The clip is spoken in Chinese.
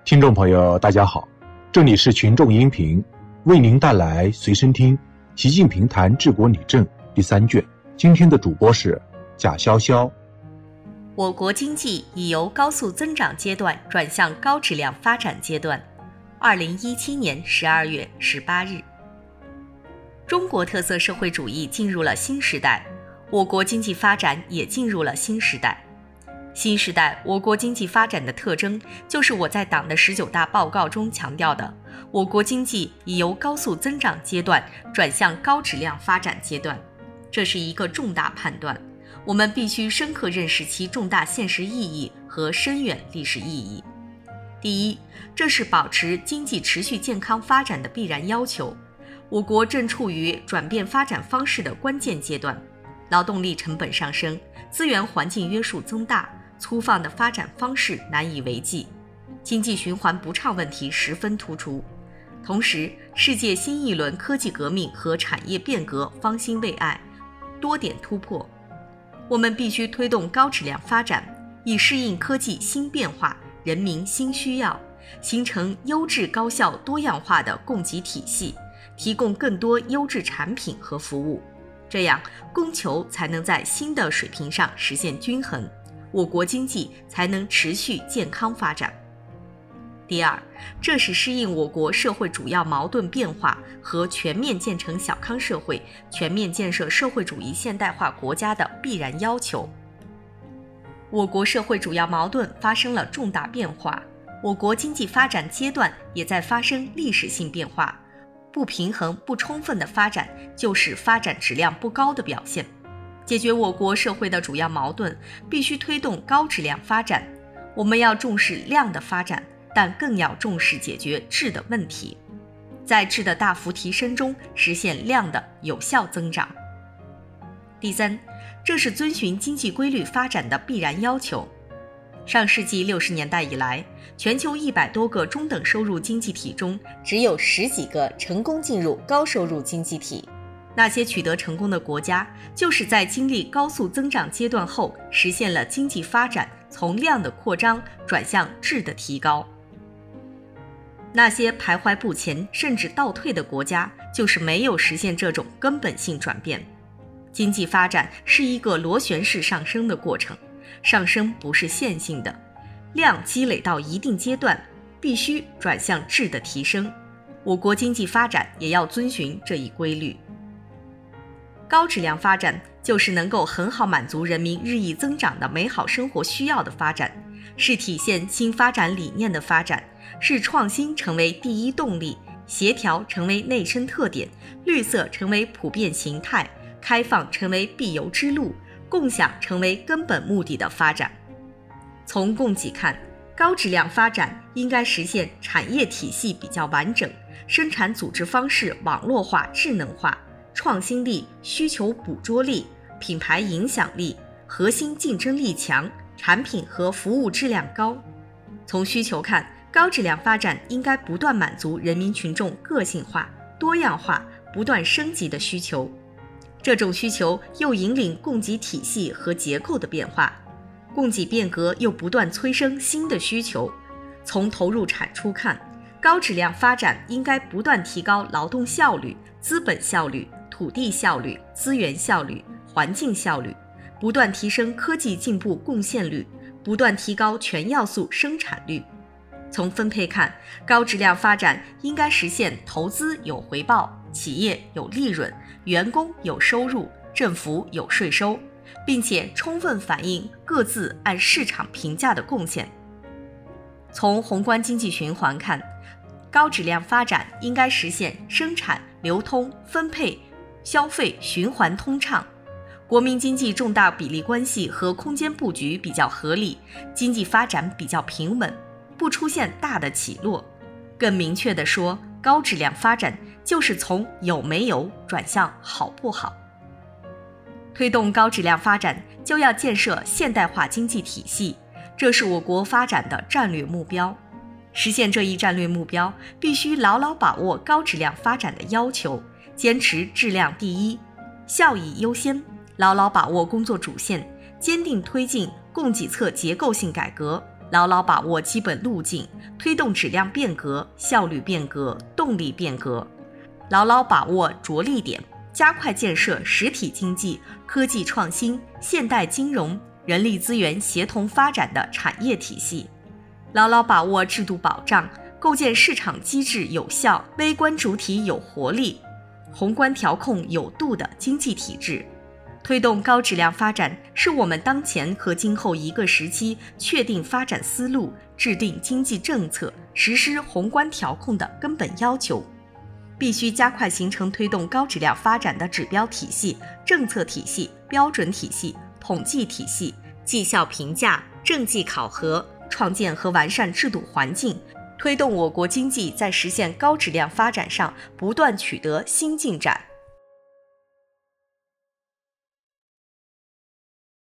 听众朋友大家好，这里是群众音频，为您带来随身听习近平谈治国理政第3卷。今天的主播是贾潇潇。 我国经济已由高速增长阶段转向高质量发展阶段。2017年12月18日，中国特色社会主义进入了新时代，我国经济发展也进入了新时代。新时代我国经济发展的特征，就是我在党的19大报告中强调的，我国经济已由高速增长阶段转向高质量发展阶段。这是一个重大判断，我们必须深刻认识其重大现实意义和深远历史意义。第一，这是保持经济持续健康发展的必然要求。我国正处于转变发展方式的关键阶段，劳动力成本上升，资源环境约束增大，粗放的发展方式难以为继，经济循环不畅问题十分突出。同时，世界新一轮科技革命和产业变革方兴未艾，多点突破。我们必须推动高质量发展，以适应科技新变化、人民新需要，形成优质高效多样化的供给体系，提供更多优质产品和服务。这样，供求才能在新的水平上实现均衡，我国经济才能持续健康发展。第二，这是适应我国社会主要矛盾变化和全面建成小康社会、全面建设社会主义现代化国家的必然要求。我国社会主要矛盾发生了重大变化，我国经济发展阶段也在发生历史性变化。不平衡、不充分的发展就是发展质量不高的表现。解决我国社会的主要矛盾，必须推动高质量发展。我们要重视量的发展，但更要重视解决质的问题，在质的大幅提升中实现量的有效增长。第三，这是遵循经济规律发展的必然要求。上世纪60年代以来，全球100多个中等收入经济体中，只有10几个成功进入高收入经济体。那些取得成功的国家，就是在经历高速增长阶段后，实现了经济发展从量的扩张转向质的提高。那些徘徊不前甚至倒退的国家，就是没有实现这种根本性转变。经济发展是一个螺旋式上升的过程，上升不是线性的，量积累到一定阶段，必须转向质的提升。我国经济发展也要遵循这一规律。高质量发展就是能够很好满足人民日益增长的美好生活需要的发展，是体现新发展理念的发展，是创新成为第一动力，协调成为内生特点，绿色成为普遍形态，开放成为必由之路，共享成为根本目的的发展。从供给看，高质量发展应该实现产业体系比较完整，生产组织方式网络化、智能化，创新力、需求捕捉力、品牌影响力、核心竞争力强，产品和服务质量高。从需求看，高质量发展应该不断满足人民群众个性化、多样化、不断升级的需求。这种需求又引领供给体系和结构的变化，供给变革又不断催生新的需求。从投入产出看，高质量发展应该不断提高劳动效率、资本效率、土地效率、资源效率、环境效率，不断提升科技进步贡献率，不断提高全要素生产率。从分配看，高质量发展应该实现投资有回报，企业有利润，员工有收入，政府有税收，并且充分反映各自按市场评价的贡献。从宏观经济循环看，高质量发展应该实现生产、流通、分配、消费循环通畅，国民经济重大比例关系和空间布局比较合理，经济发展比较平稳，不出现大的起落。更明确地说，高质量发展就是从有没有转向好不好。推动高质量发展，就要建设现代化经济体系，这是我国发展的战略目标。实现这一战略目标，必须牢牢把握高质量发展的要求，坚持质量第一、效益优先，牢牢把握工作主线，坚定推进供给侧结构性改革， 牢牢把握基本路径，推动质量变革、效率变革、动力变革，牢牢把握着力点，加快建设实体经济、科技创新、现代金融、人力资源协同发展的产业体系，牢牢把握制度保障，构建市场机制有效、微观主体有活力、宏观调控有度的经济体制。推动高质量发展是我们当前和今后一个时期确定发展思路、制定经济政策、实施宏观调控的根本要求。必须加快形成推动高质量发展的指标体系、政策体系、标准体系、统计体系、绩效评价、政绩考核，创建和完善制度环境，推动我国经济在实现高质量发展上不断取得新进展。